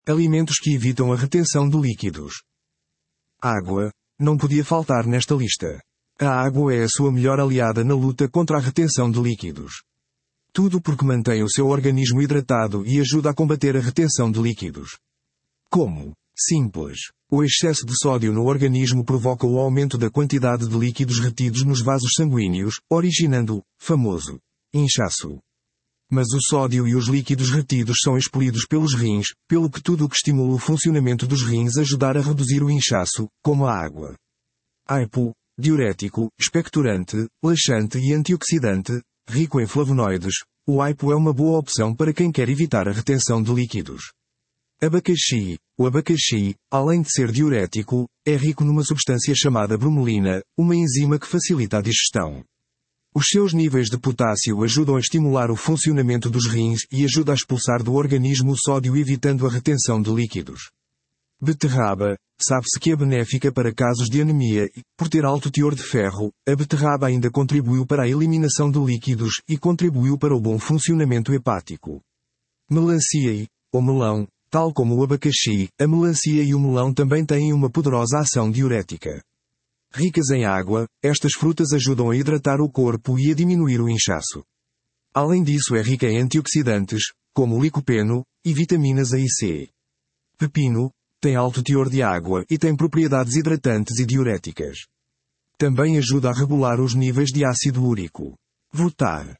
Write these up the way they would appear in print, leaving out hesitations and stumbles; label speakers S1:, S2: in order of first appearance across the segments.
S1: Alimentos que evitam a retenção de líquidos. Água não podia faltar nesta lista. A água é a sua melhor aliada na luta contra a retenção de líquidos. Tudo porque mantém o seu organismo hidratado e ajuda a combater a retenção de líquidos. Como? Simples. O excesso de sódio no organismo provoca o aumento da quantidade de líquidos retidos nos vasos sanguíneos, originando o famoso inchaço. Mas o sódio e os líquidos retidos são expelidos pelos rins, pelo que tudo o que estimula o funcionamento dos rins ajudar a reduzir o inchaço, como a água. AIPO, diurético, expectorante, laxante e antioxidante, rico em flavonoides, o AIPO é uma boa opção para quem quer evitar a retenção de líquidos. Abacaxi. O abacaxi, além de ser diurético, é rico numa substância chamada bromelina, uma enzima que facilita a digestão. Os seus níveis de potássio ajudam a estimular o funcionamento dos rins e ajuda a expulsar do organismo o sódio evitando a retenção de líquidos. Beterraba. Sabe-se que é benéfica para casos de anemia e, por ter alto teor de ferro, a beterraba ainda contribuiu para a eliminação de líquidos e contribuiu para o bom funcionamento hepático. Melancia ou melão. Tal como o abacaxi, a melancia e o melão também têm uma poderosa ação diurética. Ricas em água, estas frutas ajudam a hidratar o corpo e a diminuir o inchaço. Além disso, é rica em antioxidantes, como o licopeno, e vitaminas A e C. Pepino tem alto teor de água e tem propriedades hidratantes e diuréticas. Também ajuda a regular os níveis de ácido úrico. Votar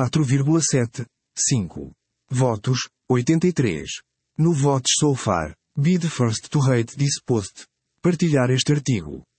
S1: 4,75. Votos 83. No Votes So Far, be the first to rate this post. Partilhar este artigo.